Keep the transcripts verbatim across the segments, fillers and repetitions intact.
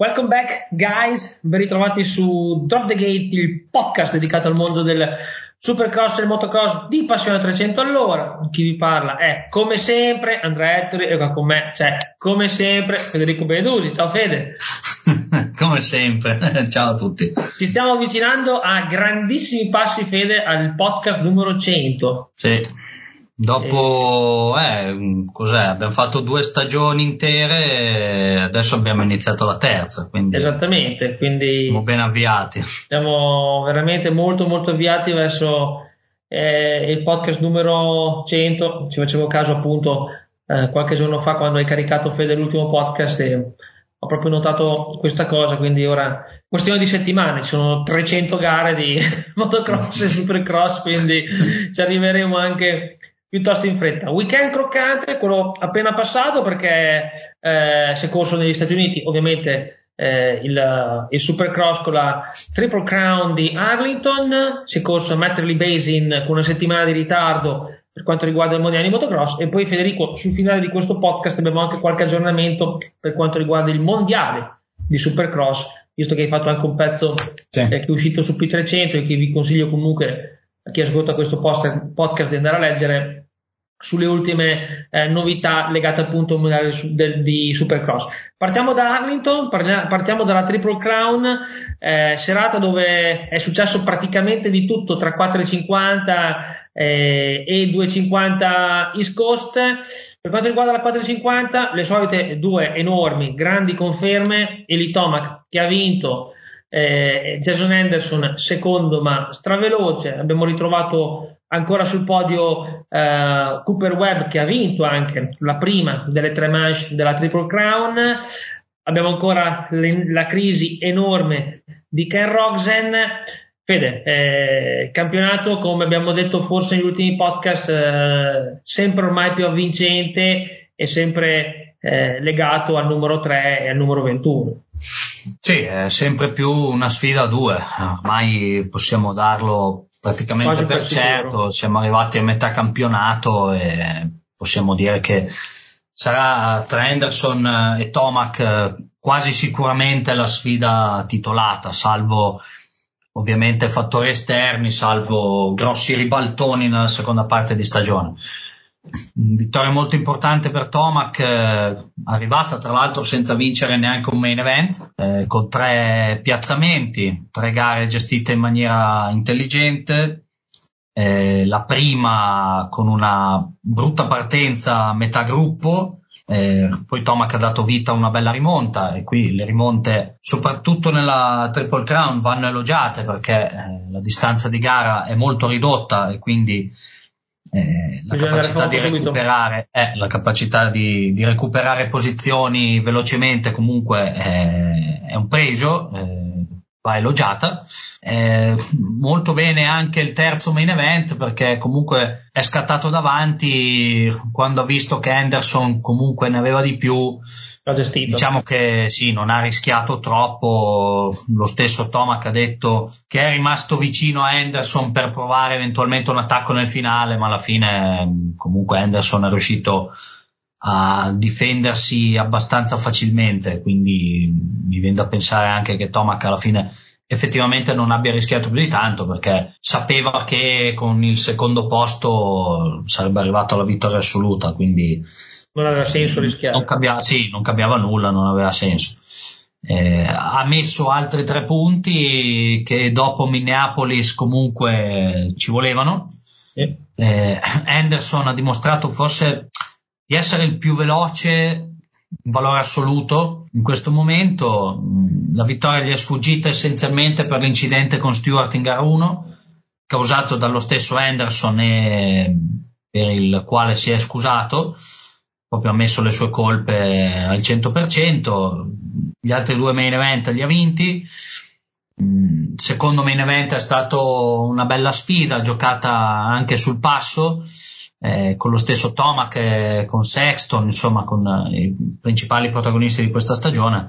Welcome back, guys. Ben ritrovati su Drop the Gate, il podcast dedicato al mondo del supercross e del motocross di Passione trecento all'ora. Chi vi parla è, come sempre, Andrea Ettore, e qua con me c'è, come sempre, Federico Benedusi. Ciao Fede. Come sempre, ciao a tutti. Ci stiamo avvicinando a grandissimi passi, Fede, al podcast numero cento. Sì. Dopo, eh, cos'è? Abbiamo fatto due stagioni intere e adesso abbiamo iniziato la terza, quindi esattamente, quindi siamo ben avviati. Siamo veramente molto molto avviati verso eh, il podcast numero cento. Ci facevo caso appunto eh, qualche giorno fa quando hai caricato, Fede, l'ultimo podcast, e ho proprio notato questa cosa, quindi ora questione di settimane, ci sono trecento gare di motocross e supercross, quindi ci arriveremo anche piuttosto in fretta. Weekend croccante, quello appena passato, perché eh, si è corso negli Stati Uniti, ovviamente eh, il, il Supercross con la Triple Crown di Arlington, si è corso a Metterley Basin con una settimana di ritardo per quanto riguarda il mondiale di motocross, e poi, Federico, sul finale di questo podcast abbiamo anche qualche aggiornamento per quanto riguarda il mondiale di Supercross, visto che hai fatto anche un pezzo sì. eh, che è uscito su P trecento e che vi consiglio comunque a chi ascolta questo post- podcast di andare a leggere, sulle ultime eh, novità legate appunto al mondiale del, di Supercross. Partiamo da Arlington, parla, partiamo dalla Triple Crown, eh, serata dove è successo praticamente di tutto tra quattrocentocinquanta eh, e duecentocinquanta East Coast. Per quanto riguarda la quattrocentocinquanta, le solite due enormi, grandi conferme: Eli Tomac, che ha vinto, eh, Jason Anderson secondo ma straveloce. Abbiamo ritrovato ancora sul podio eh, Cooper Webb, che ha vinto anche la prima delle tre manche della Triple Crown. Abbiamo ancora le, la crisi enorme di Ken Rogzen. Fede, eh, campionato, come abbiamo detto forse negli ultimi podcast, eh, sempre ormai più avvincente e sempre eh, legato al numero tre e al numero ventuno. Sì, è sempre più una sfida a due, ormai possiamo darlo praticamente per, per certo. Siamo arrivati a metà campionato e possiamo dire che sarà tra Anderson e Tomac quasi sicuramente la sfida titolata, salvo ovviamente fattori esterni, salvo grossi ribaltoni nella seconda parte di stagione. Vittoria molto importante per Tomac, eh, arrivata tra l'altro senza vincere neanche un main event, eh, con tre piazzamenti, tre gare gestite in maniera intelligente, eh, la prima con una brutta partenza a metà gruppo, eh, poi Tomac ha dato vita a una bella rimonta, e qui le rimonte soprattutto nella Triple Crown vanno elogiate, perché eh, la distanza di gara è molto ridotta e quindi Eh, la capacità di recuperare eh, la capacità di, di recuperare posizioni velocemente comunque è, è un pregio, eh, va elogiata. Eh, molto bene anche il terzo main event, perché comunque è scattato davanti quando ha visto che Anderson comunque ne aveva di più. Diciamo che sì, non ha rischiato troppo. Lo stesso Tomac ha detto che è rimasto vicino a Anderson per provare eventualmente un attacco nel finale, ma alla fine comunque Anderson è riuscito a difendersi abbastanza facilmente, quindi mi viene da pensare anche che Tomac alla fine effettivamente non abbia rischiato più di tanto, perché sapeva che con il secondo posto sarebbe arrivato alla vittoria assoluta, quindi non aveva senso rischiare. Non cambiava, sì, non cambiava nulla, non aveva senso. Eh, ha messo altri tre punti che dopo Minneapolis comunque ci volevano. Sì. Eh, Anderson ha dimostrato forse di essere il più veloce in valore assoluto in questo momento. La vittoria gli è sfuggita essenzialmente per l'incidente con Stewart in gara uno, causato dallo stesso Anderson e per il quale si è scusato. Proprio ha messo le sue colpe al cento per cento. Gli altri due main event li ha vinti. Il secondo main event è stato una bella sfida, giocata anche sul passo, eh, con lo stesso Tomac e con Sexton, insomma con i principali protagonisti di questa stagione.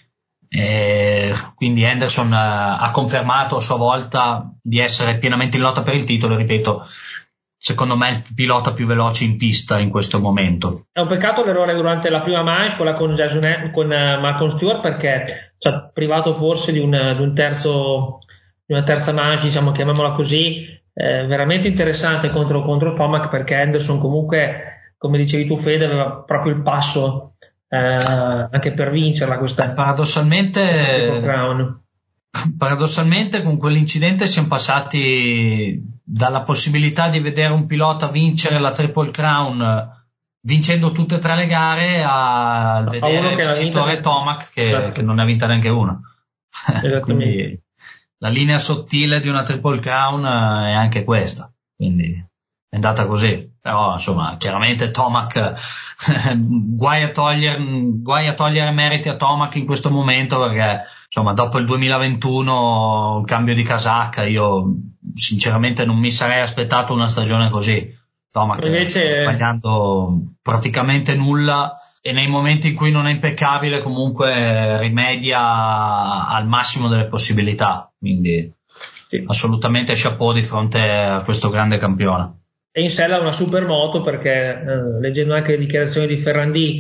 E quindi Anderson ha confermato a sua volta di essere pienamente in lotta per il titolo. Ripeto, secondo me il pilota più veloce in pista in questo momento. È un peccato l'errore durante la prima manche, quella con, Jason, con uh, Malcolm Stewart, perché ci ha privato forse di un, di un terzo, di una terza manche, diciamo, chiamiamola così, eh, veramente interessante contro, contro Tomac, perché Anderson comunque, come dicevi tu Fede, aveva proprio il passo eh, anche per vincerla questa. Eh, paradossalmente Crown. Paradossalmente con quell'incidente siamo passati dalla possibilità di vedere un pilota vincere la Triple Crown vincendo tutte e tre le gare a, a vedere il vincitore Tomac che, esatto. che non ne ha vinta neanche una. Quindi la linea sottile di una Triple Crown è anche questa, quindi è andata così. Però insomma chiaramente Tomac guai a togliere guai a togliere meriti a Tomac in questo momento, perché insomma dopo il duemilaventuno il cambio di casacca io sinceramente non mi sarei aspettato una stagione così. Tomac invece sta sbagliando praticamente nulla e nei momenti in cui non è impeccabile comunque rimedia al massimo delle possibilità, quindi sì. Assolutamente chapeau di fronte a questo grande campione. E in sella una super moto, perché eh, leggendo anche le dichiarazioni di Ferrandì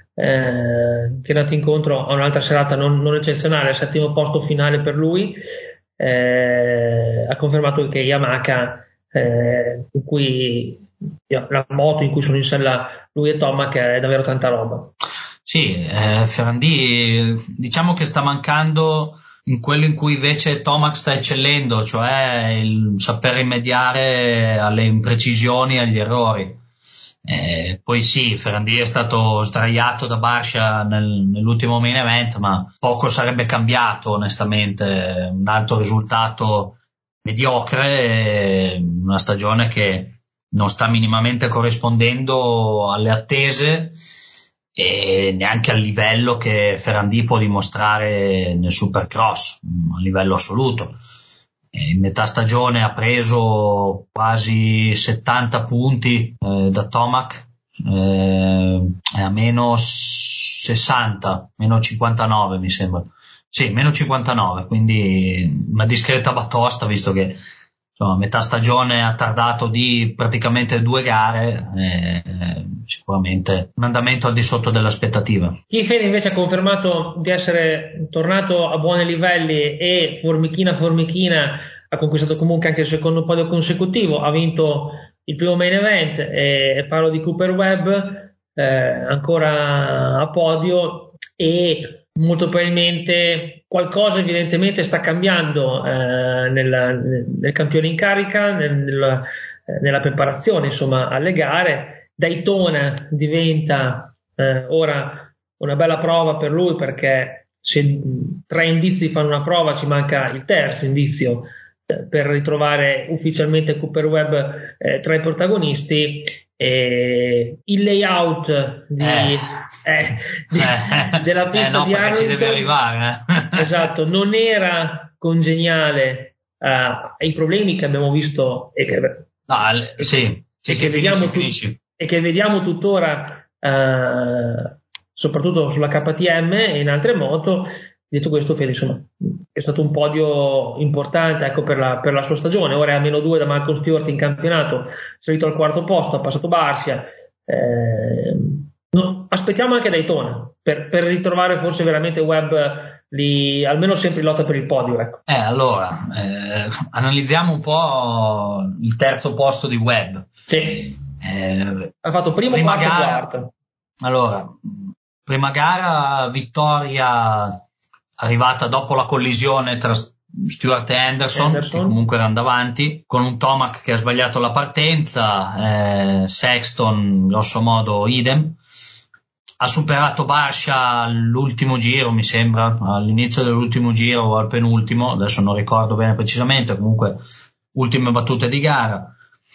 eh, che è andato incontro a un'altra serata non, non eccezionale, al settimo posto finale per lui, eh, ha confermato che Yamaha eh, in cui la moto in cui sono in sella lui e Tomac è davvero tanta roba. Sì, eh, Ferrandì diciamo che sta mancando in quello in cui invece Tomac sta eccellendo, cioè il saper rimediare alle imprecisioni e agli errori. Eh, poi sì, Ferrandì è stato sdraiato da Barcia nel, nell'ultimo main event, ma poco sarebbe cambiato onestamente. Un altro risultato mediocre, una stagione che non sta minimamente corrispondendo alle attese e neanche al livello che Ferrandì può dimostrare nel Supercross, a livello assoluto. In metà stagione ha preso quasi settanta punti eh, da Tomac, eh, a meno sessanta, meno cinquantanove mi sembra. Sì, meno cinquantanove, quindi una discreta batosta, visto che insomma, a metà stagione ha tardato di praticamente due gare, eh, sicuramente un andamento al di sotto delle aspettative. Kieffer invece ha confermato di essere tornato a buoni livelli e formichina formichina ha conquistato comunque anche il secondo podio consecutivo, ha vinto il primo main event e parlo di Cooper Webb, eh, ancora a podio, e molto probabilmente qualcosa evidentemente sta cambiando eh, nella, nel campione in carica, nel, nella, nella preparazione insomma alle gare. Daytona diventa eh, ora una bella prova per lui, perché se tre indizi fanno una prova ci manca il terzo indizio eh, per ritrovare ufficialmente Cooper Webb eh, tra i protagonisti. E il layout di, eh. Eh, di, eh. della pista eh, no, di Arlington ci deve arrivare, eh. esatto, non era congeniale uh, ai problemi che abbiamo visto e che, no, e, sì, sì, e sì, che vediamo finisci, tut- e che vediamo tuttora uh, soprattutto sulla K T M e in altre moto. Detto questo, Fede, insomma, è stato un podio importante, ecco, per la, per la sua stagione. Ora è a meno due da Malcolm Stewart in campionato, salito al quarto posto, ha passato Barcia. Eh, no, aspettiamo anche Daytona per, per ritrovare forse veramente Webb lì, almeno sempre in lotta per il podio, ecco. Eh, allora, eh, analizziamo un po' il terzo posto di Webb. Sì. Eh, ha fatto primo, prima quarto, gara, quarto. Allora, prima gara, vittoria arrivata dopo la collisione tra Stewart e Anderson, Anderson. che comunque erano davanti, con un Tomac che ha sbagliato la partenza, eh, Sexton grosso modo idem. Ha superato Barcia all'ultimo giro, mi sembra, all'inizio dell'ultimo giro o al penultimo, adesso non ricordo bene precisamente, comunque ultime battute di gara.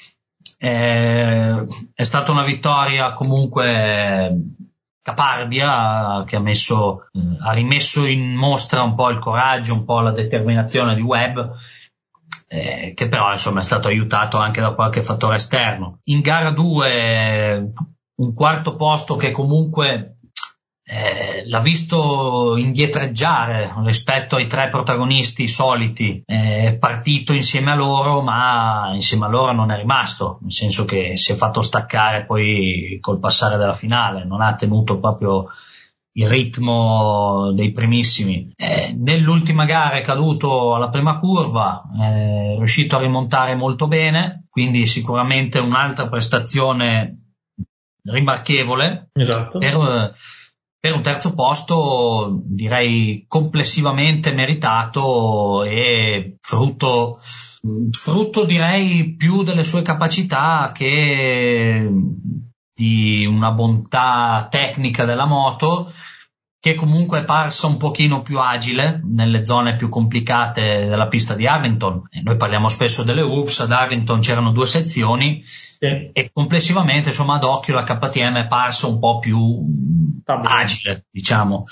Eh, è stata una vittoria comunque caparbia, che ha messo, eh, ha rimesso in mostra un po' il coraggio, un po' la determinazione di Webb, eh, che però insomma è stato aiutato anche da qualche fattore esterno. In gara due un quarto posto che comunque eh, l'ha visto indietreggiare rispetto ai tre protagonisti soliti, è partito insieme a loro, ma insieme a loro non è rimasto, nel senso che si è fatto staccare poi col passare della finale, non ha tenuto proprio il ritmo dei primissimi. Eh, nell'ultima gara è caduto alla prima curva, è riuscito a rimontare molto bene, quindi sicuramente un'altra prestazione rimarchevole. Esatto. per, per un terzo posto direi complessivamente meritato e frutto frutto direi più delle sue capacità che di una bontà tecnica della moto, che comunque è parsa un pochino più agile nelle zone più complicate della pista di Arlington. E noi parliamo spesso delle U P S, ad Arlington c'erano due sezioni, sì. E complessivamente insomma ad occhio la K T M è parsa un po' più agile, diciamo.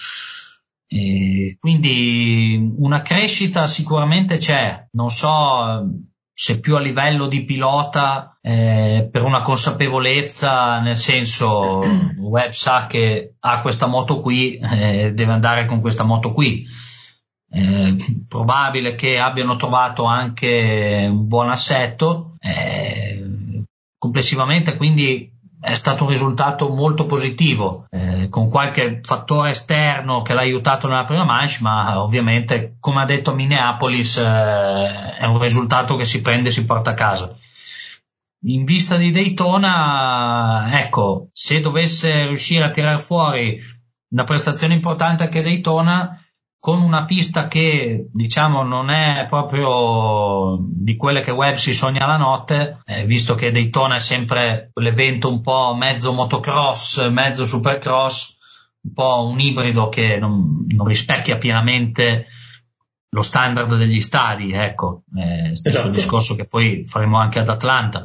E quindi una crescita sicuramente c'è, non so se più a livello di pilota, eh, per una consapevolezza, nel senso Webb sa che ha questa moto qui, eh, deve andare con questa moto qui. Eh, probabile che abbiano trovato anche un buon assetto, eh, complessivamente quindi è stato un risultato molto positivo, eh, con qualche fattore esterno che l'ha aiutato nella prima manche, ma ovviamente, come ha detto a Minneapolis, eh, è un risultato che si prende e si porta a casa. In vista di Daytona, ecco, se dovesse riuscire a tirare fuori una prestazione importante anche Daytona, con una pista che diciamo non è proprio di quelle che Webb si sogna la notte, eh, visto che Daytona è sempre l'evento un po' mezzo motocross, mezzo supercross, un po' un ibrido che non, non rispecchia pienamente lo standard degli stadi, ecco, eh, stesso esatto. Discorso che poi faremo anche ad Atlanta.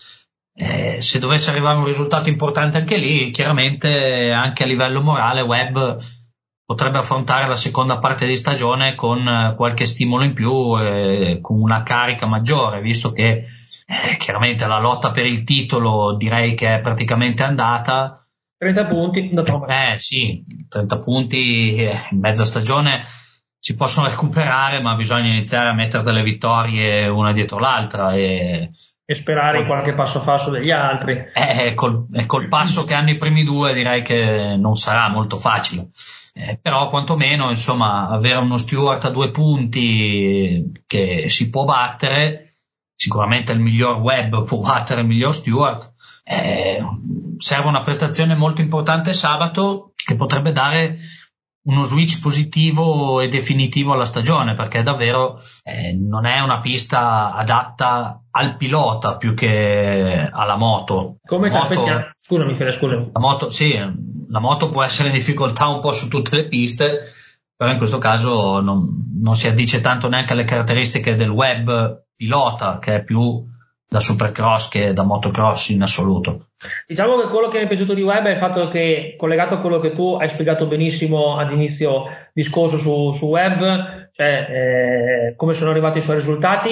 Eh, se dovesse arrivare un risultato importante anche lì, chiaramente anche a livello morale Webb potrebbe affrontare la seconda parte di stagione con qualche stimolo in più, eh, con una carica maggiore, visto che eh, chiaramente la lotta per il titolo direi che è praticamente andata. trenta punti da eh, eh sì, trenta punti eh, in mezza stagione si possono recuperare, ma bisogna iniziare a mettere delle vittorie una dietro l'altra e e sperare in qualche passo falso degli altri. Eh, col, col passo che hanno i primi due direi che non sarà molto facile, eh, però quantomeno insomma avere uno Stewart a due punti che si può battere, sicuramente il miglior Webb può battere il miglior Stewart, eh, serve una prestazione molto importante sabato che potrebbe dare uno switch positivo e definitivo alla stagione, perché davvero eh, non è una pista adatta al pilota più che alla moto. Come ci aspettiamo? Scusami, Fede, scusami. La moto, sì, la moto può essere in difficoltà un po' su tutte le piste, però in questo caso non, non si addice tanto neanche alle caratteristiche del Webb pilota, che è più da supercross che da motocross in assoluto. Diciamo che quello che mi è piaciuto di Webb è il fatto che, collegato a quello che tu hai spiegato benissimo ad inizio discorso su, su Webb, cioè eh, come sono arrivati i suoi risultati,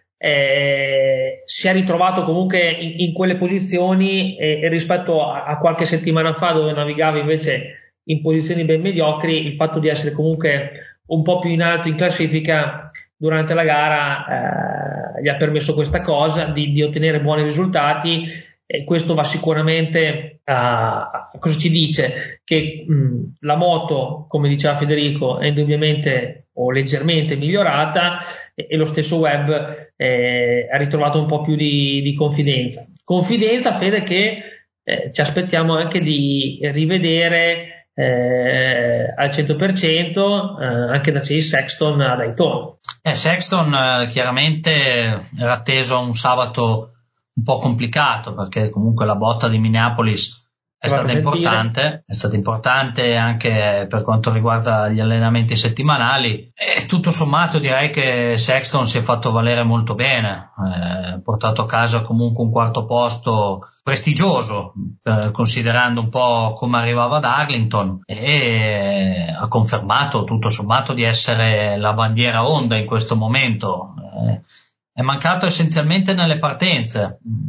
eh, si è ritrovato comunque in, in quelle posizioni e, e rispetto a, a qualche settimana fa dove navigava invece in posizioni ben mediocri, il fatto di essere comunque un po' più in alto in classifica durante la gara eh, gli ha permesso questa cosa, di, di ottenere buoni risultati, e questo va sicuramente a, a cosa ci dice? Che mh, la moto, come diceva Federico, è indubbiamente o leggermente migliorata, e, e lo stesso Webb eh, ha ritrovato un po' più di, di confidenza. Confidenza, Fede, che eh, ci aspettiamo anche di rivedere Eh, al cento per cento eh, anche da Chase Sexton a Daytona. Eh, Sexton eh, chiaramente era atteso a un sabato un po' complicato, perché comunque la botta di Minneapolis è stata importante, è stata importante anche per quanto riguarda gli allenamenti settimanali, e tutto sommato direi che Sexton si è fatto valere molto bene, ha eh, portato a casa comunque un quarto posto prestigioso, eh, considerando un po' come arrivava ad Arlington, e ha confermato tutto sommato di essere la bandiera Honda in questo momento. Eh, è mancato essenzialmente nelle partenze,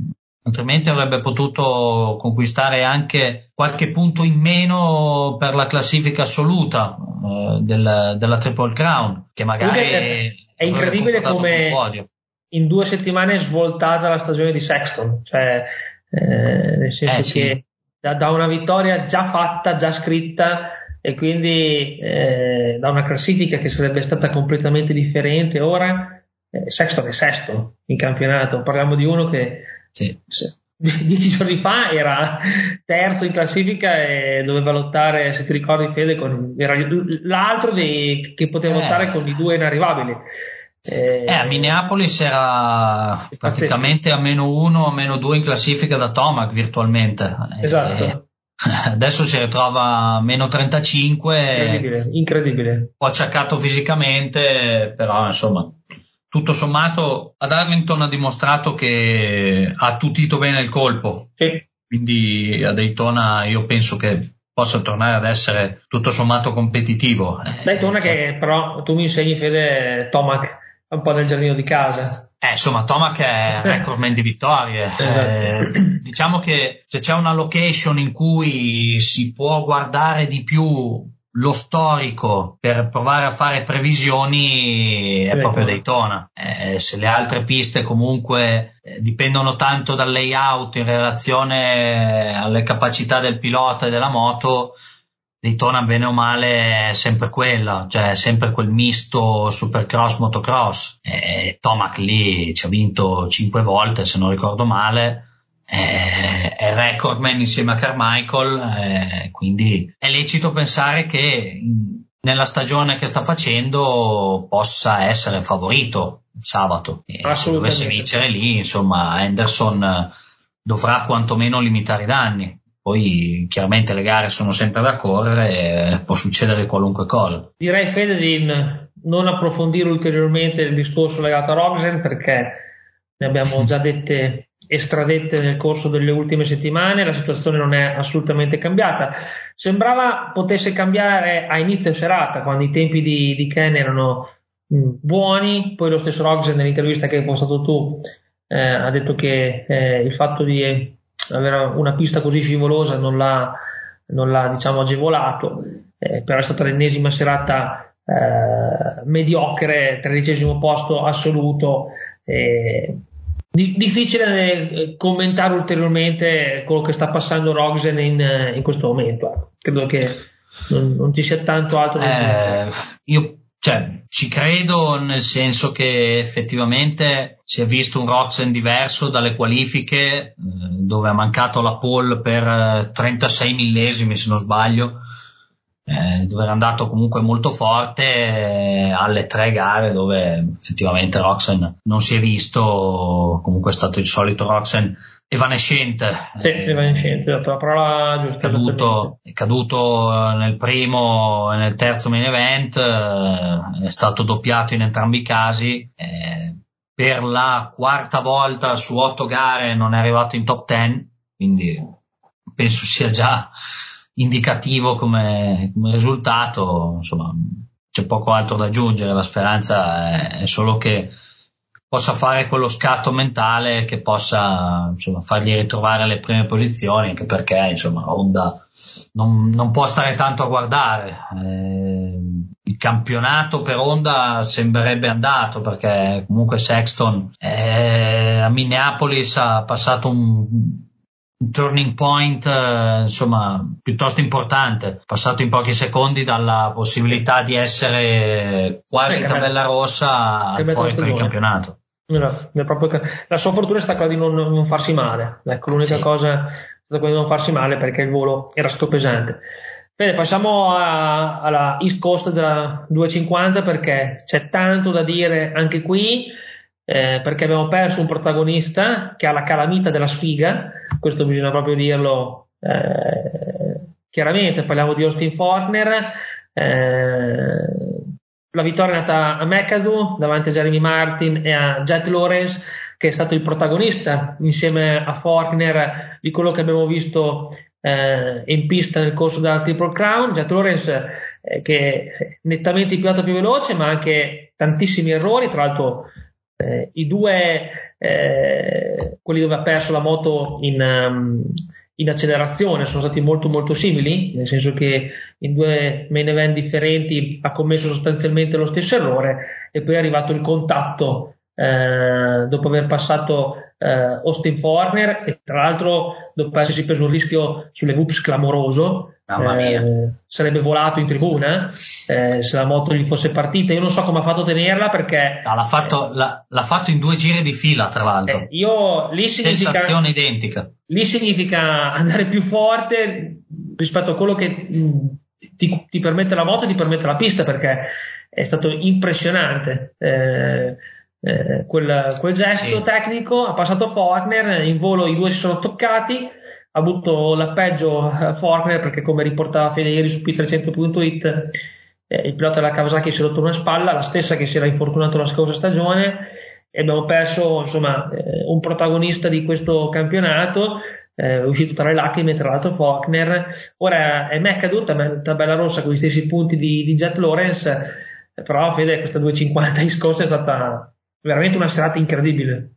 altrimenti avrebbe potuto conquistare anche qualche punto in meno per la classifica assoluta eh, del, della Triple Crown, che magari è, è incredibile come in due settimane è svoltata la stagione di Sexton, cioè eh, nel senso eh, sì. che da, da una vittoria già fatta, già scritta, e quindi eh, da una classifica che sarebbe stata completamente differente, ora eh, Sexton è sesto in campionato. Parliamo di uno che sì. se, dieci giorni fa era terzo in classifica e doveva lottare, se ti ricordi Fede, con, era l'altro dei, che poteva eh. lottare con i due inarrivabili. Eh, a Minneapolis era praticamente a meno uno, a meno due in classifica da Tomac virtualmente. Esatto. E adesso si ritrova a meno trentacinque. Incredibile, incredibile. Un po' acciaccato fisicamente, però insomma, tutto sommato ad Arlington ha dimostrato che ha attutito bene il colpo. Sì. Quindi a Daytona io penso che possa tornare ad essere tutto sommato competitivo. Daytona eh, che però tu mi insegni, Fede, Tomac un po' nel giardino di casa. Eh, insomma, Tomac è recordman di vittorie. Eh, diciamo che se c'è una location in cui si può guardare di più lo storico per provare a fare previsioni, è proprio Daytona. Eh, se le altre piste comunque eh, dipendono tanto dal layout in relazione alle capacità del pilota e della moto, Daytona bene o male è sempre quella, cioè è sempre quel misto supercross motocross. E Tomac lì ci ha vinto cinque volte, se non ricordo male, è, è recordman insieme a Carmichael, eh, quindi è lecito pensare che nella stagione che sta facendo possa essere favorito sabato, e se dovesse vincere lì, insomma, Henderson dovrà quantomeno limitare i danni. Poi chiaramente le gare sono sempre da correre, può succedere qualunque cosa. Direi, Fede, di non approfondire ulteriormente il discorso legato a Rogsen, perché ne abbiamo già dette e stradette nel corso delle ultime settimane, la situazione non è assolutamente cambiata. Sembrava potesse cambiare a inizio serata, quando i tempi di, di Ken erano mh, buoni. Poi lo stesso Rogsen, nell'intervista che hai postato tu, eh, ha detto che eh, il fatto di avere una pista così scivolosa non l'ha, non l'ha diciamo agevolato, eh, però è stata l'ennesima serata eh, mediocre, tredicesimo posto assoluto. Eh, di, difficile eh, commentare ulteriormente quello che sta passando Rogsen in, in questo momento. Credo che non, non ci sia tanto altro da dire. Eh, io Cioè, ci credo, nel senso che effettivamente si è visto un Rogsen diverso dalle qualifiche, eh, dove ha mancato la pole per eh, trentasei millesimi, se non sbaglio, eh, dove era andato comunque molto forte, eh, alle tre gare dove effettivamente Rogsen non si è visto, comunque è stato il solito Rogsen evanescente. Sì, evanescente, la parola giusta. È caduto, è caduto nel primo e nel terzo main event, è stato doppiato in entrambi i casi, eh, per la quarta volta su otto gare non è arrivato in top ten, quindi penso sia già indicativo come, come risultato. Insomma, c'è poco altro da aggiungere, la speranza è, è solo che possa fare quello scatto mentale che possa, insomma, fargli ritrovare le prime posizioni, anche perché insomma Honda non, non può stare tanto a guardare. Eh, il campionato per Honda sembrerebbe andato, perché comunque Sexton eh, a Minneapolis ha passato un, un turning point eh, insomma piuttosto importante, passato in pochi secondi dalla possibilità di essere quasi tabella rossa al fuori per il campionato. No, proprio, la sua fortuna è stata quella di non, non farsi male, ecco, l'unica sì. cosa è stata quella di non farsi male, perché il volo era stato pesante. Bene, passiamo a, alla East Coast della duecentocinquanta, perché c'è tanto da dire anche qui, eh, perché abbiamo perso un protagonista che ha la calamita della sfiga, questo bisogna proprio dirlo eh, chiaramente. Parliamo di Austin Forkner. eh, La vittoria è nata a McAdoo davanti a Jeremy Martin e a Jet Lawrence, che è stato il protagonista insieme a Forkner di quello che abbiamo visto eh, in pista nel corso della Triple Crown. Jet Lawrence eh, che è nettamente il pilota più veloce, ma anche tantissimi errori. Tra l'altro eh, i due eh, quelli dove ha perso la moto in, um, in accelerazione sono stati molto molto simili, nel senso che in due main event differenti ha commesso sostanzialmente lo stesso errore, e poi è arrivato il contatto eh, dopo aver passato eh, Austin Forkner, e tra l'altro dopo essersi preso un rischio sulle whoops clamoroso. Mamma mia. Eh, sarebbe volato in tribuna eh, se la moto gli fosse partita. Io non so come ha fatto a tenerla, perché no, l'ha, fatto, eh, l'ha, l'ha fatto in due giri di fila, tra l'altro. Eh, io lì significa, stessa azione identica. Lì significa andare più forte rispetto a quello che mh, ti, ti permette la moto e ti permette la pista, perché è stato impressionante eh, eh, quel, quel gesto sì. tecnico. Ha passato Forkner in volo, i due si sono toccati. Ha avuto la peggio uh, Forkner, perché come riportava Fede ieri su P trecento punto it, eh, il pilota della Kawasaki si è rotto una spalla, la stessa che si era infortunato la scorsa stagione, e abbiamo perso insomma eh, un protagonista di questo campionato, eh, è uscito tra le lacrime, tra l'altro Forkner. Ora è McAdoo, tabella rossa con gli stessi punti di, di Jet Lawrence, eh, però Fede, questa due cinquanta in scorsa è stata veramente una serata incredibile.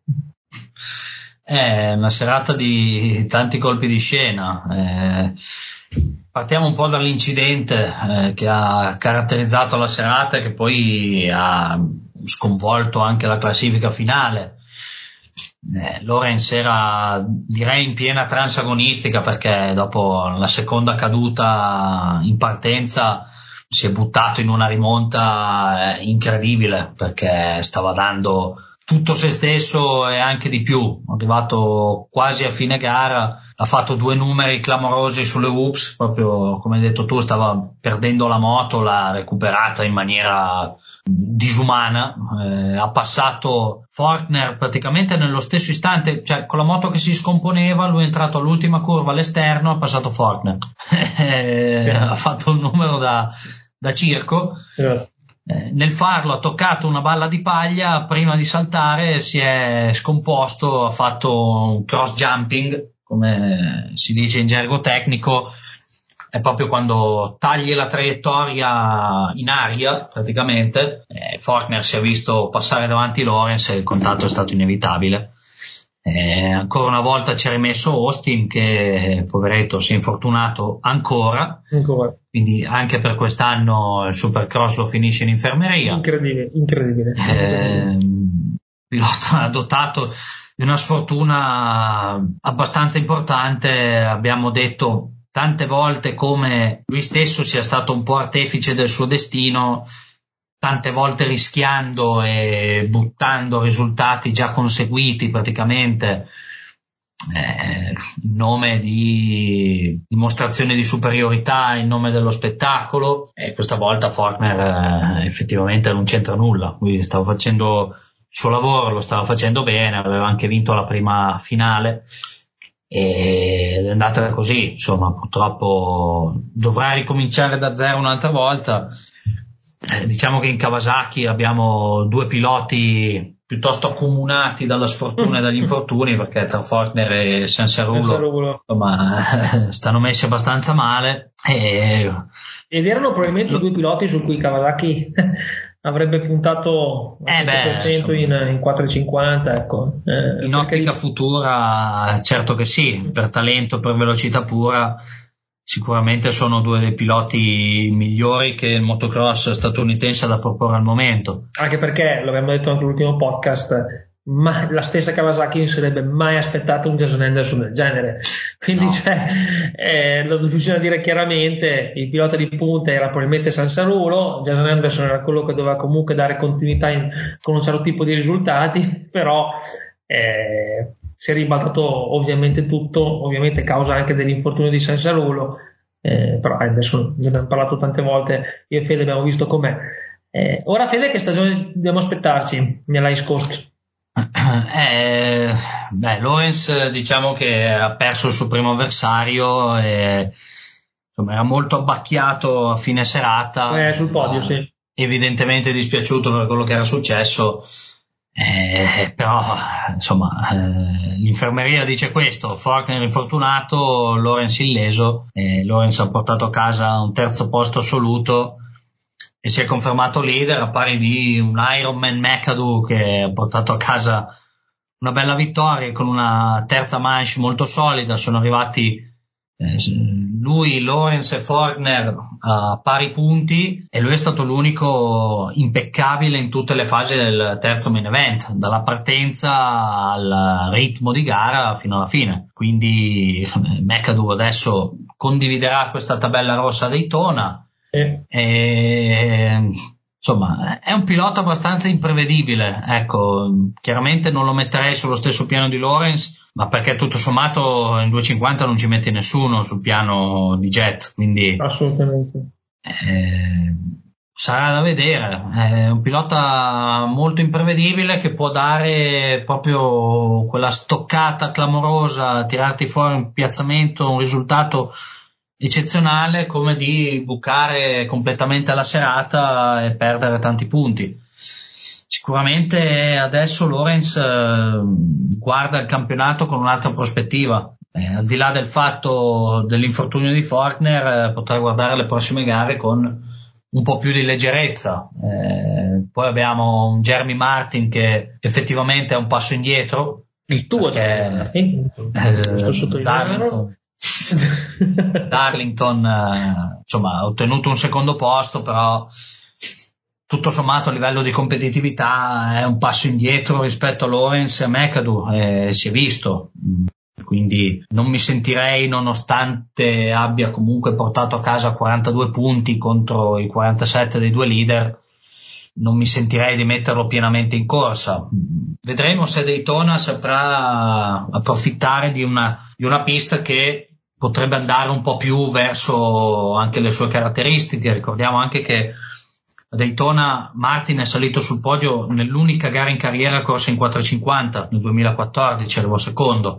È una serata di tanti colpi di scena. Eh, partiamo un po' dall'incidente eh, che ha caratterizzato la serata e che poi ha sconvolto anche la classifica finale. Eh, Lawrence era, direi, in piena transagonistica, perché dopo la seconda caduta in partenza si è buttato in una rimonta eh, incredibile, perché stava dando tutto se stesso e anche di più. Arrivato quasi a fine gara, ha fatto due numeri clamorosi sulle whoops, proprio come hai detto tu, stava perdendo la moto, l'ha recuperata in maniera disumana, eh, ha passato Forkner praticamente nello stesso istante, cioè con la moto che si scomponeva lui è entrato all'ultima curva all'esterno, ha passato Forkner. Sì. Ha fatto un numero da, da circo. Sì. Eh, nel farlo ha toccato una balla di paglia, prima di saltare si è scomposto, ha fatto un cross jumping, come si dice in gergo tecnico, è proprio quando tagli la traiettoria in aria praticamente. eh, Forkner si è visto passare davanti Lawrence e il contatto è stato inevitabile. Eh, ancora una volta ci ha rimesso Austin, che poveretto si è infortunato ancora, ancora. Quindi anche per quest'anno il Supercross lo finisce in infermeria. Incredibile, incredibile. Eh, pilota dotato di una sfortuna abbastanza importante. Abbiamo detto tante volte come lui stesso sia stato un po' artefice del suo destino, tante volte rischiando e buttando risultati già conseguiti praticamente eh, in nome di dimostrazione di superiorità, in nome dello spettacolo. E questa volta Forkner eh, effettivamente non c'entra nulla, lui stava facendo il suo lavoro, lo stava facendo bene, aveva anche vinto la prima finale ed è andata così, insomma. Purtroppo dovrà ricominciare da zero un'altra volta. Eh, diciamo che in Kawasaki abbiamo due piloti piuttosto accomunati dalla sfortuna e dagli infortuni, perché tra Forkner e Sansarulo insomma stanno messi abbastanza male e... ed erano probabilmente lo... due piloti su cui Kawasaki avrebbe puntato al eh cento per cento in, in quattro cinquanta, ecco. Eh, in ottica di... futura certo che sì, per talento, per velocità pura sicuramente sono due dei piloti migliori che il motocross statunitense ha da proporre al momento. Anche perché, l'abbiamo detto anche nell'ultimo podcast, ma la stessa Kawasaki non sarebbe mai aspettato un Jason Anderson del genere. Quindi no. cioè, eh, lo bisogna dire chiaramente, il pilota di punta era probabilmente Sansarulo, Jason Anderson era quello che doveva comunque dare continuità in, con un certo tipo di risultati, però eh, si è ribaltato ovviamente tutto, ovviamente causa anche dell'infortunio di Sansarulo, eh, però adesso ne abbiamo parlato tante volte, io e Fede abbiamo visto com'è. Eh, ora Fede, che stagione dobbiamo aspettarci nell'Ice Coast? Eh, beh, Lawrence diciamo che ha perso il suo primo avversario e insomma era molto abbacchiato a fine serata, eh, sul podio, sì. Evidentemente dispiaciuto per quello che era successo. Eh, però insomma eh, l'infermeria dice questo: Forkner infortunato, Lawrence illeso. eh, Lawrence ha portato a casa un terzo posto assoluto e si è confermato leader a pari di un Ironman McAdoo che ha portato a casa una bella vittoria con una terza manche molto solida. Sono arrivati eh, lui, Lorenz e Forkner a pari punti e lui è stato l'unico impeccabile in tutte le fasi del terzo main event, dalla partenza al ritmo di gara fino alla fine. Quindi McAdoo adesso condividerà questa tabella rossa a Daytona eh. e insomma è un pilota abbastanza imprevedibile, ecco, chiaramente non lo metterei sullo stesso piano di Lorenz, ma perché tutto sommato in duecentocinquanta non ci mette nessuno sul piano di Jet, quindi assolutamente eh, sarà da vedere. È un pilota molto imprevedibile che può dare proprio quella stoccata clamorosa, tirarti fuori un piazzamento, un risultato eccezionale, come di bucare completamente la serata e perdere tanti punti. Sicuramente adesso Lorenz eh, guarda il campionato con un'altra prospettiva, eh, al di là del fatto dell'infortunio di Forkner, eh, potrà guardare le prossime gare con un po' più di leggerezza. Eh, poi abbiamo un Jeremy Martin che effettivamente è un passo indietro, il tuo perché eh, Darlington Darlington eh, insomma ha ottenuto un secondo posto, però tutto sommato a livello di competitività è un passo indietro rispetto a Lorenz e a McAdoo, eh, si è visto, quindi non mi sentirei, nonostante abbia comunque portato a casa quarantadue punti contro i quarantasette dei due leader, non mi sentirei di metterlo pienamente in corsa. Vedremo se Daytona saprà approfittare di una, di una pista che potrebbe andare un po' più verso anche le sue caratteristiche. Ricordiamo anche che a Daytona Martin è salito sul podio nell'unica gara in carriera corsa in quattrocentocinquanta nel duemilaquattordici, arrivò secondo,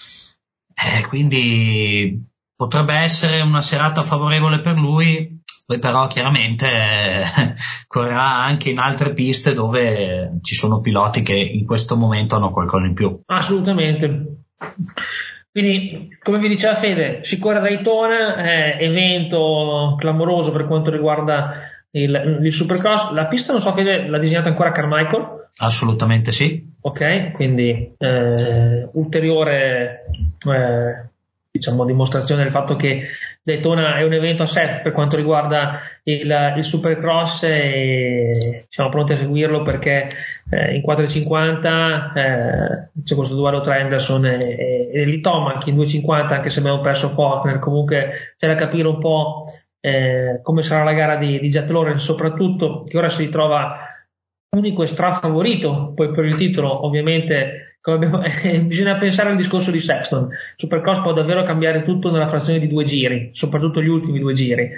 eh, quindi potrebbe essere una serata favorevole per lui. Poi però chiaramente eh, correrà anche in altre piste dove ci sono piloti che in questo momento hanno qualcosa in più. Assolutamente. Quindi, come vi diceva Fede, si corre a Daytona, eh, evento clamoroso per quanto riguarda il, il Supercross. La pista, non so, Fede, l'ha disegnata ancora Carmichael? Assolutamente sì. Ok, quindi eh, ulteriore eh, diciamo dimostrazione del fatto che Daytona è un evento a sé per quanto riguarda il, il Supercross, e siamo pronti a seguirlo perché eh, in quattrocentocinquanta eh, c'è questo duello tra Anderson e, e, e Lee Tomac. In duecentocinquanta, anche se abbiamo perso Faulkner, comunque c'è da capire un po' eh, come sarà la gara di, di Jet Lorenz, soprattutto che ora si ritrova unico e strafavorito poi per il titolo. Ovviamente come abbiamo, eh, bisogna pensare al discorso di Sexton. Supercross può davvero cambiare tutto nella frazione di due giri, soprattutto gli ultimi due giri,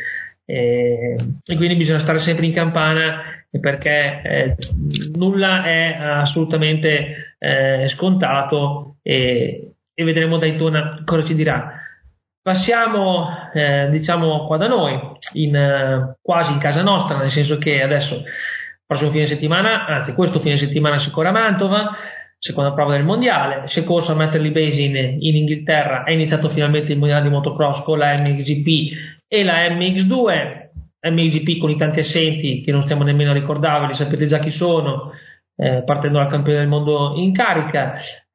e, e quindi bisogna stare sempre in campana, perché eh, nulla è assolutamente eh, scontato, e, e vedremo Daytona cosa ci dirà. Passiamo eh, diciamo qua da noi, in, eh, quasi in casa nostra, nel senso che adesso prossimo fine settimana, anzi questo fine settimana si corre a Mantova, seconda prova del mondiale. Si è corso a Metterley Basin in Inghilterra, è iniziato finalmente il mondiale di motocross con la M X G P e la M X due. M X G P con i tanti assenti che non stiamo nemmeno a ricordarveli, sapete già chi sono, eh, partendo dal campione del mondo in carica.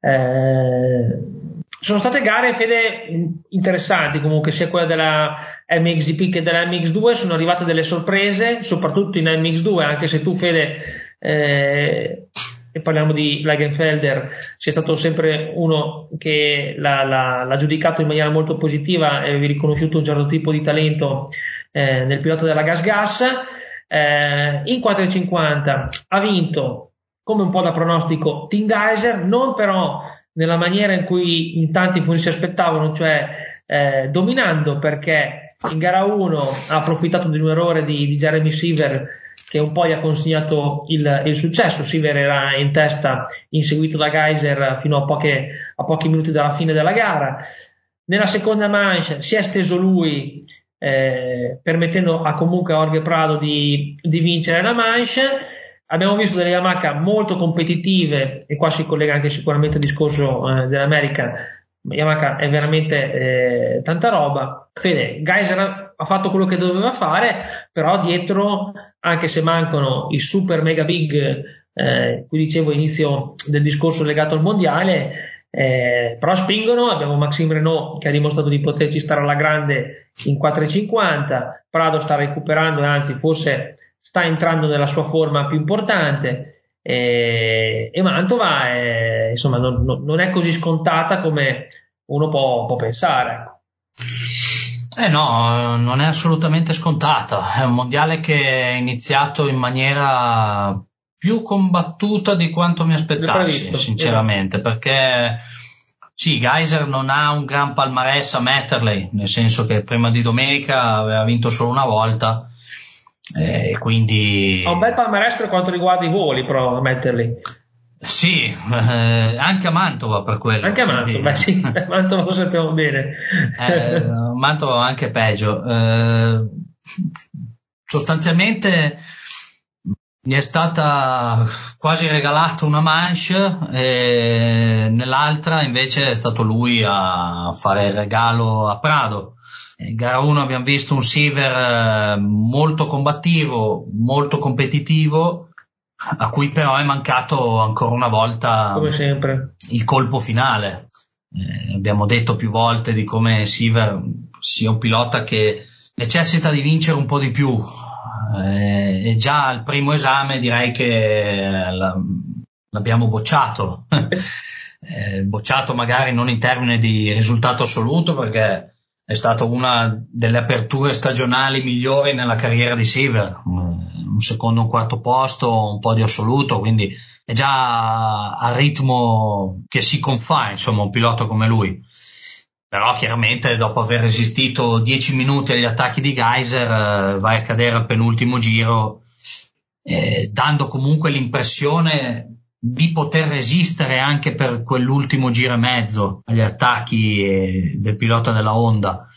Eh, sono state gare, Fede, interessanti comunque, sia quella della M X G P che della M X due. Sono arrivate delle sorprese, soprattutto in M X due, anche se tu, Fede, eh, e parliamo di Lagenfelder, sei stato sempre uno che l'ha, l'ha, l'ha giudicato in maniera molto positiva e avevi riconosciuto un certo tipo di talento eh, nel pilota della Gas Gas. Eh, in quattrocentocinquanta ha vinto, come un po' da pronostico, Tim Geiser, non però nella maniera in cui in tanti forse si aspettavano, cioè eh, dominando, perché in gara uno ha approfittato di un errore di, di Jeremy Seaver che un po' gli ha consegnato il, il successo. Seaver era in testa, inseguito da Geiser fino a, poche, a pochi minuti dalla fine della gara. Nella seconda manche si è steso lui, eh, permettendo a comunque a Jorge Prado di, di vincere la manche. Abbiamo visto delle Yamaha molto competitive, e qua si collega anche sicuramente al discorso eh, dell'America. Yamaha è veramente eh, tanta roba. Fede, Geiser ha fatto quello che doveva fare, però dietro, anche se mancano i super mega big eh, qui dicevo inizio del discorso legato al mondiale, eh, però spingono. Abbiamo Maxime Renaud che ha dimostrato di poterci stare alla grande in quattro e cinquanta, Prado sta recuperando e anzi forse sta entrando nella sua forma più importante, e, e Mantova è, insomma non, non è così scontata come uno può, può pensare. Eh no, non è assolutamente scontata. È un mondiale che è iniziato in maniera più combattuta di quanto mi aspettassi, sinceramente, esatto. Perché sì, Geiser non ha un gran palmarès a metterli, nel senso che prima di domenica aveva vinto solo una volta, e eh, quindi ha un bel palmarès per quanto riguarda i voli, però a metterli. Sì, eh, anche a Mantova per quello. Anche a Mantova, beh sì, Mantova lo sappiamo bene. Eh, Mantova anche peggio. Eh, sostanzialmente gli è stata quasi regalata una manche e nell'altra invece è stato lui a fare il regalo a Prado. In gara uno abbiamo visto un Siever molto combattivo, molto competitivo, a cui però è mancato ancora una volta, come sempre, il colpo finale. Eh, abbiamo detto più volte di come Siever sia un pilota che necessita di vincere un po' di più, eh, e già al primo esame direi che la, l'abbiamo bocciato. eh, bocciato magari non in termini di risultato assoluto, perché è stata una delle aperture stagionali migliori nella carriera di Siever, un secondo, un quarto posto, un podio assoluto, quindi è già al ritmo che si confà, insomma, un pilota come lui. Però chiaramente dopo aver resistito dieci minuti agli attacchi di Geiser, eh, vai a cadere al penultimo giro, eh, dando comunque l'impressione di poter resistere anche per quell'ultimo giro e mezzo agli attacchi eh, del pilota della Honda.